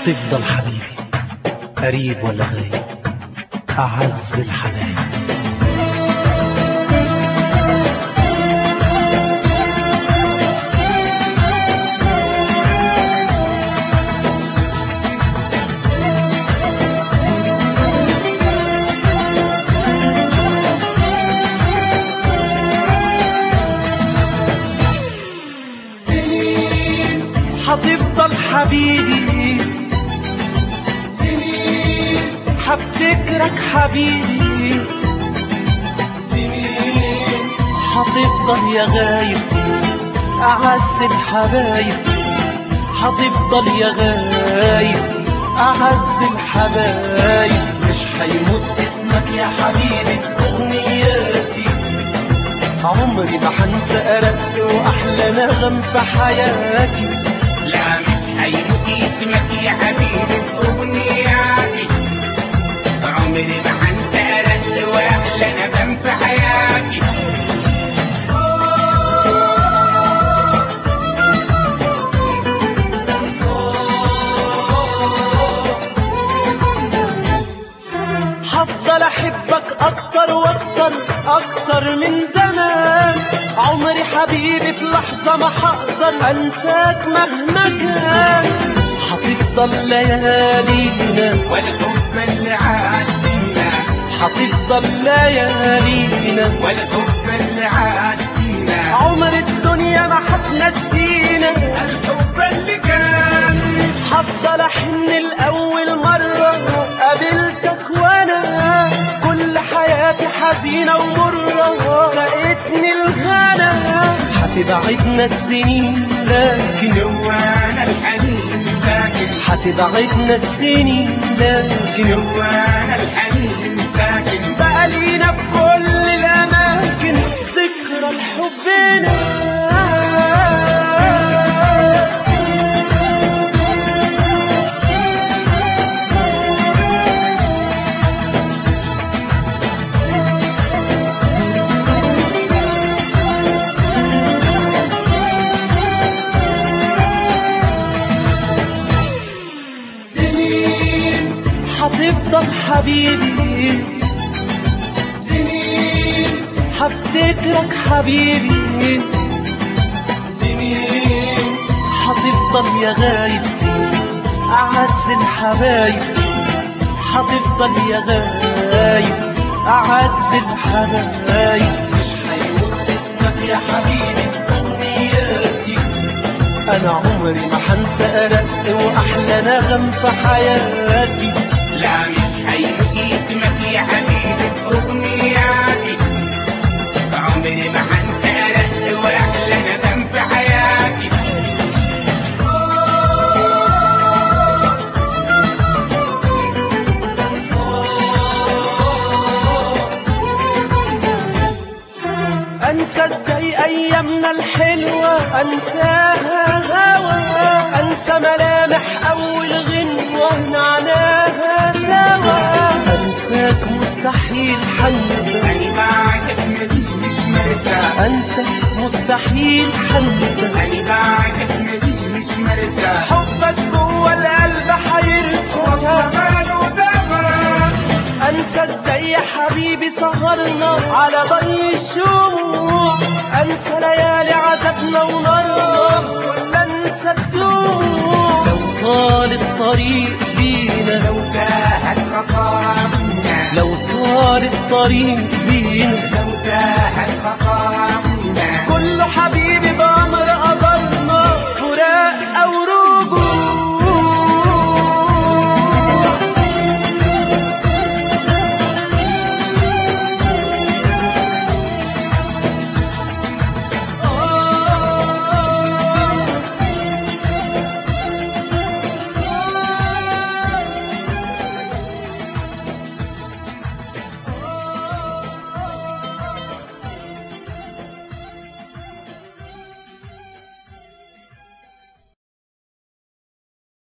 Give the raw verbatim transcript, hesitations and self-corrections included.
هتفضل حبيبي قريب ولا غايب، أعز الحبايب. هتفضل حبيبي سنين، هفتكرك حبيبي سنين، هتفضل يا غايب أعز الحبايب، هتفضل يا غايب أعز الحبايب. مش هيموت اسمك يا حبيبي في أغنياتي، عمري ما هنسى أرق وأحلى نغم في حياتي. لا مش هيموت اسمك يا حبيبي في أغنياتي، عمري ما هنسى أرق وأحلى نغم في حياتي. هفضل أحبك أكتر وأكتر أكتر من زمان، عمري حبيبي في لحظة ما هقدر أنساك مهما كان. هتفضل ليالينا والحب اللي عاش فينا، هتفضل ليالينا والحب اللي عاش فينا، عمر الدنيا ما هتنسينا الحب اللي كان. هفضل أحن لأول مرة قابلتك وأنا كل حياتي حزينة ومرة سقتني الغلا. هتبعدنا السنين لكن جوانا الحنين ساكن، هتبعدنا السنين لكن جوانا الحنين ساكن. بقى لينا في كل الأماكن ذكرى لحبنا. هتفضل حبيبي سنين، هفتكرك حبيبي سنين، هتفضل يا غايب أعز الحبايب، هتفضل يا غايب أعز الحبايب. مش هيموت اسمك يا حبيبي في أغنياتي، أنا عمري ما هنسى أرق وأحلى نغم في حياتي. لا مش هيموت اسمك يا حبيبي في أغنياتي، عمري ما هنسى أرق وأحلى ندم في حياتي. أنسى ازاي أيامنا الحلوة، أنساها هوا، أنسى ملامح أول غنوة نعناها سوا. أنساك مستحيل حنسى، أنا بعدك ماليش مش مرسى، أنسى مستحيل حنسى، أنا بعدك ماليش مش مرسى. حبك جوه القلب حيرسى. وكمان وزمرة أنسى ازاي يا حبيبي سهرنا على ضي الشموع، أنسى ليالي عذابنا ونارنا ولا أنسى الدموع. لو طال الطريق بينا، لو تاهت خطايانا، لو طال الطريق بينا، لو تاهت خطايانا، كله حبيبي